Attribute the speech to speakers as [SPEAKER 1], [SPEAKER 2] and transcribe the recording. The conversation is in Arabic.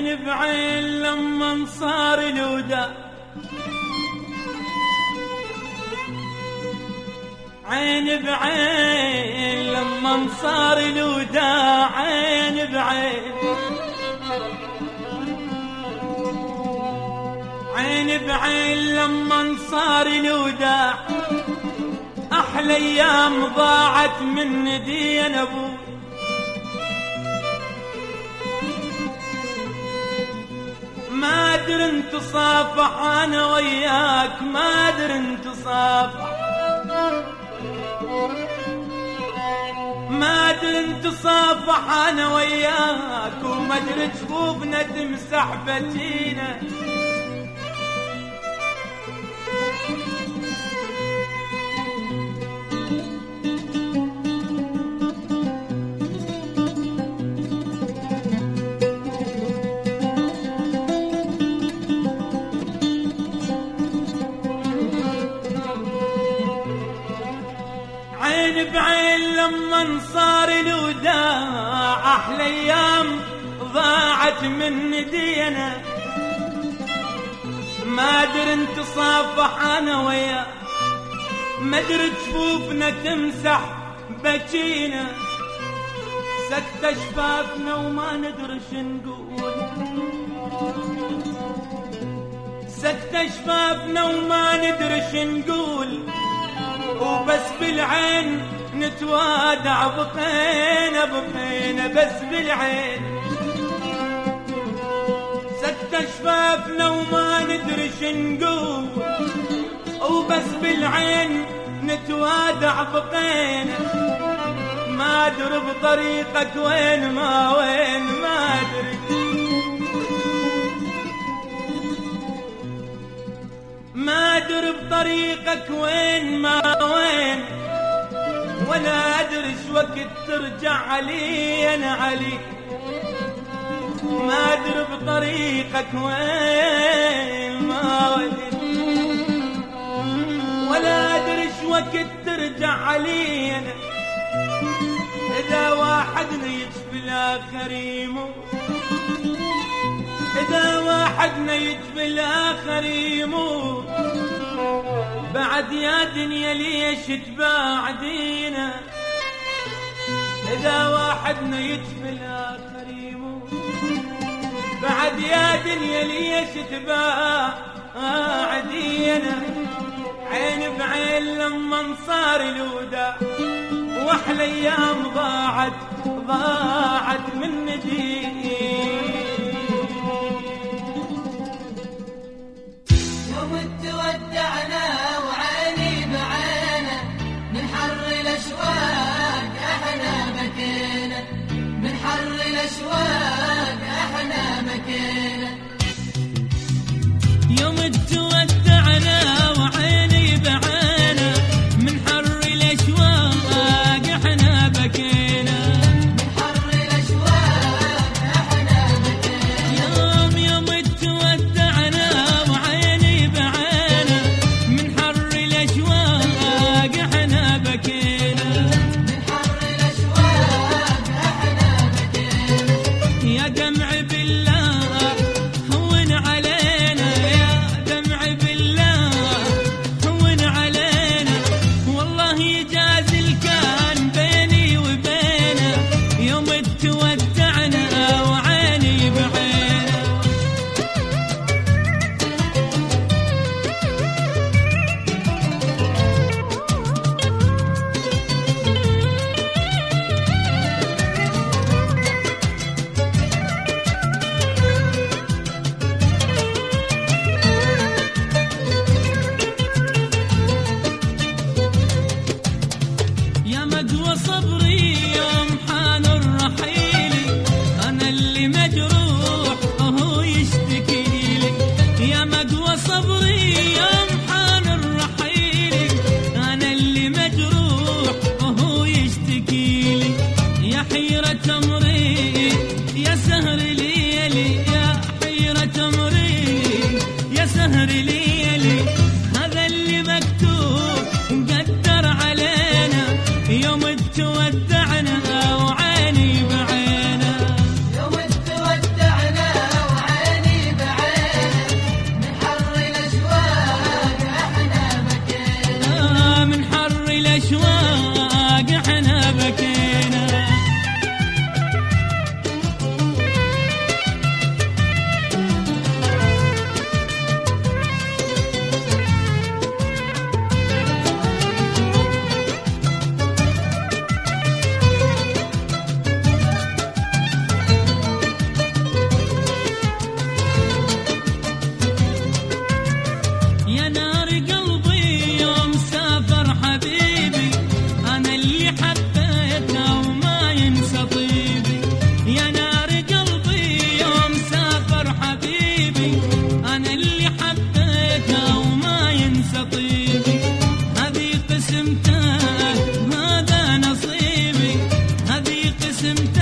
[SPEAKER 1] عين بعين لما صار الوداع، عين بعين لما صار الوداع، عين بعين عين بعين لما صار الوداع، أحلى أيام ضاعت من دين أبوي. ما أدري انت صافح أنا وياك، ما أدري انت صافح، ما أدري انت صافح أنا وياك، وما أدري جفوفنا تمسح بجينا. عين بعين لما صار الوداع، أحلى أيام ضاعت من دينا. ما أدري انت صافح أنا وياك، ما أدري جفوفنا تمسح بكينا. سكت شفافنا وما ندري شنقول، سكت شفافنا وما ندري شنقول، وبس بالعين نتوادع بقينا بقينا، بس بالعين. سكت شفافنا وما ندري شنقول، وبس بالعين نتوادع بقينا. ما أدري بطريقك وين ما وين، ما أدري، ما أدري بطريقك وين ما وين، ولا أدري شو وقت ترجع علي أنا علي. ما أدري بطريقك وين ما وين، ولا أدري شو وقت ترجع علي أنا. إذا واحد نيت في الآخر يموت، إذا واحد نيت في الآخر يموت، بعد يا دنيا ليش تباعدينا. إذا واحد نيت في الآخر يموت، بعد يا دنيا ليش تباعدينا. عين بعين لما صار الوداع، وأحلى أيام ضاعت ضاعت من دين.
[SPEAKER 2] يوم تودعنا وعيني بعينه، من حر الأشواق احنا بكينا، من حر الأشواق احنا بكينا.
[SPEAKER 1] يوم تودعنا وعيني بعينه، من حر الأشواق احنا بكينا،
[SPEAKER 2] من حر الأشواق احنا بكينا.
[SPEAKER 1] يوم تودعنا وعيني بعينه، من حر الأشواق احنا بكينا،
[SPEAKER 2] من حر الأشواق احنا بكينا.
[SPEAKER 1] يا دمع بالله هون علينا، يا دمع اسم